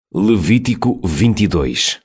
Levítico 22.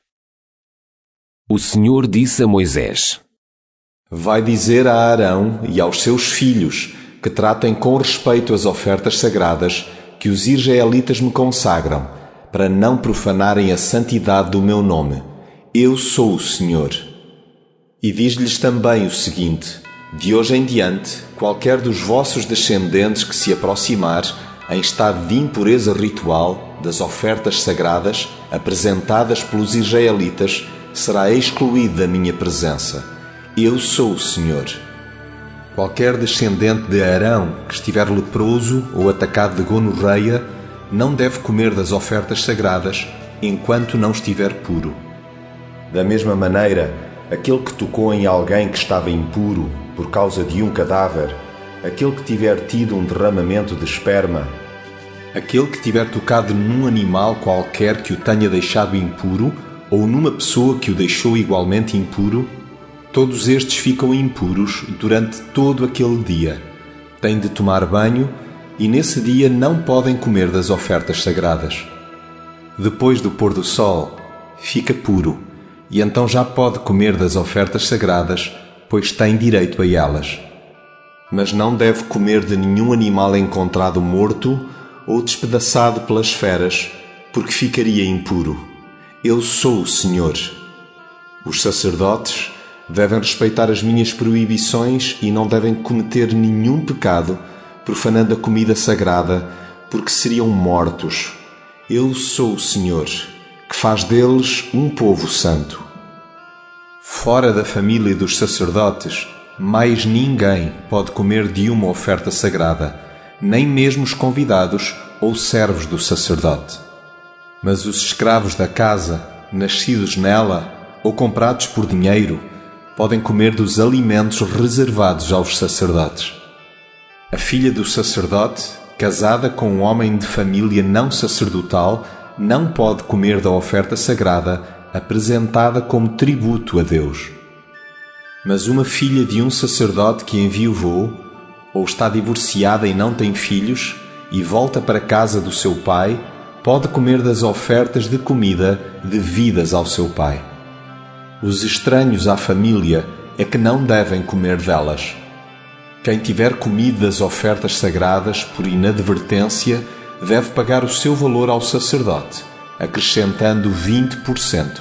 O Senhor disse a Moisés: Vai dizer a Arão e aos seus filhos que tratem com respeito as ofertas sagradas que os israelitas me consagram, para não profanarem a santidade do meu nome. Eu sou o Senhor. E diz-lhes também o seguinte: de hoje em diante, qualquer dos vossos descendentes que se aproximar em estado de impureza ritual das ofertas sagradas apresentadas pelos israelitas, será excluído da minha presença. Eu sou o Senhor. Qualquer descendente de Arão que estiver leproso ou atacado de gonorreia não deve comer das ofertas sagradas enquanto não estiver puro. Da mesma maneira, aquele que tocou em alguém que estava impuro por causa de um cadáver, aquele que tiver tido um derramamento de esperma, aquele que tiver tocado num animal qualquer que o tenha deixado impuro, ou numa pessoa que o deixou igualmente impuro, todos estes ficam impuros durante todo aquele dia. Têm de tomar banho e nesse dia não podem comer das ofertas sagradas. Depois do pôr do sol, fica puro, e então já pode comer das ofertas sagradas, pois tem direito a elas. Mas não deve comer de nenhum animal encontrado morto ou despedaçado pelas feras, porque ficaria impuro. Eu sou o Senhor. Os sacerdotes devem respeitar as minhas proibições e não devem cometer nenhum pecado, profanando a comida sagrada, porque seriam mortos. Eu sou o Senhor, que faz deles um povo santo. Fora da família dos sacerdotes, mais ninguém pode comer de uma oferta sagrada, nem mesmo os convidados ou servos do sacerdote. Mas os escravos da casa, nascidos nela ou comprados por dinheiro, podem comer dos alimentos reservados aos sacerdotes. A filha do sacerdote, casada com um homem de família não sacerdotal, não pode comer da oferta sagrada apresentada como tributo a Deus. Mas uma filha de um sacerdote que enviuvou, ou está divorciada e não tem filhos, e volta para a casa do seu pai, pode comer das ofertas de comida devidas ao seu pai. Os estranhos à família é que não devem comer delas. Quem tiver comido das ofertas sagradas por inadvertência deve pagar o seu valor ao sacerdote, acrescentando 20%.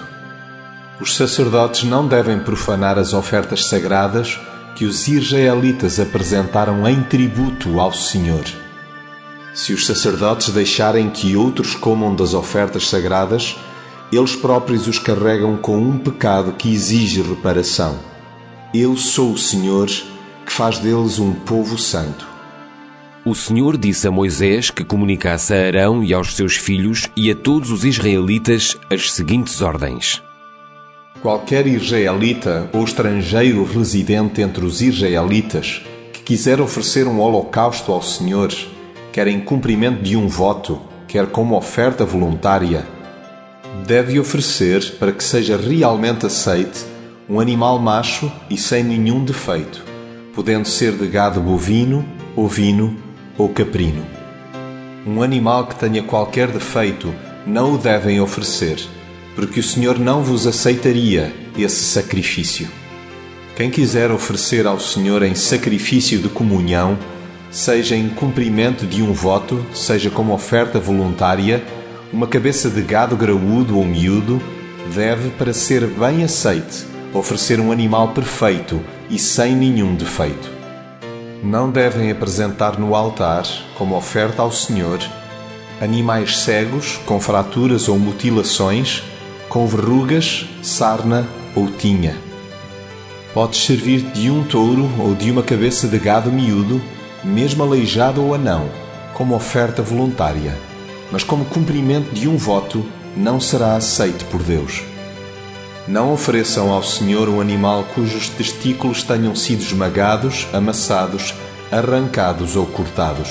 Os sacerdotes não devem profanar as ofertas sagradas que os israelitas apresentaram em tributo ao Senhor. Se os sacerdotes deixarem que outros comam das ofertas sagradas, eles próprios os carregam com um pecado que exige reparação. Eu sou o Senhor, que faz deles um povo santo. O Senhor disse a Moisés que comunicasse a Arão e aos seus filhos e a todos os israelitas as seguintes ordens: Qualquer israelita ou estrangeiro residente entre os israelitas que quiser oferecer um holocausto ao Senhor, quer em cumprimento de um voto, quer como oferta voluntária, deve oferecer, para que seja realmente aceite, um animal macho e sem nenhum defeito, podendo ser de gado bovino, ovino ou caprino. Um animal que tenha qualquer defeito não o devem oferecer, porque o Senhor não vos aceitaria esse sacrifício. Quem quiser oferecer ao Senhor em sacrifício de comunhão, seja em cumprimento de um voto, seja como oferta voluntária, uma cabeça de gado graúdo ou miúdo, deve, para ser bem aceite, oferecer um animal perfeito e sem nenhum defeito. Não devem apresentar no altar, como oferta ao Senhor, animais cegos, com fraturas ou mutilações, com verrugas, sarna ou tinha. Podes servir de um touro ou de uma cabeça de gado miúdo, mesmo aleijado ou anão, como oferta voluntária, mas como cumprimento de um voto não será aceito por Deus. Não ofereçam ao Senhor um animal cujos testículos tenham sido esmagados, amassados, arrancados ou cortados.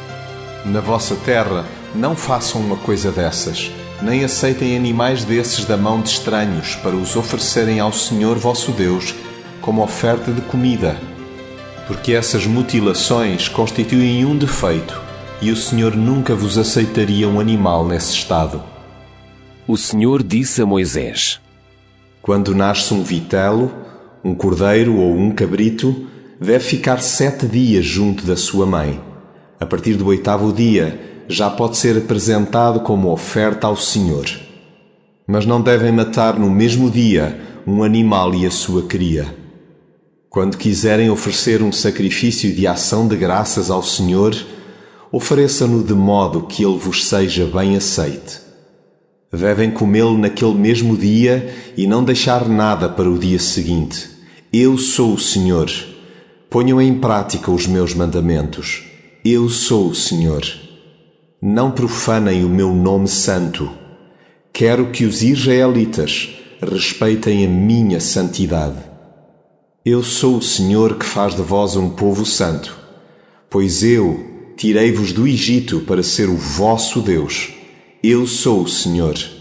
Na vossa terra não façam uma coisa dessas, nem aceitem animais desses da mão de estranhos para os oferecerem ao Senhor vosso Deus como oferta de comida, porque essas mutilações constituem um defeito e o Senhor nunca vos aceitaria um animal nesse estado. O Senhor disse a Moisés: Quando nasce um vitelo, um cordeiro ou um cabrito, deve ficar 7 dias junto da sua mãe. A partir do 8º dia, já pode ser apresentado como oferta ao Senhor. Mas não devem matar no mesmo dia um animal e a sua cria. Quando quiserem oferecer um sacrifício de ação de graças ao Senhor, ofereçam-no de modo que ele vos seja bem aceite. Devem comê-lo naquele mesmo dia e não deixar nada para o dia seguinte. Eu sou o Senhor. Ponham em prática os meus mandamentos. Eu sou o Senhor. Não profanem o meu nome santo. Quero que os israelitas respeitem a minha santidade. Eu sou o Senhor que faz de vós um povo santo, pois eu tirei-vos do Egito para ser o vosso Deus. Eu sou o Senhor.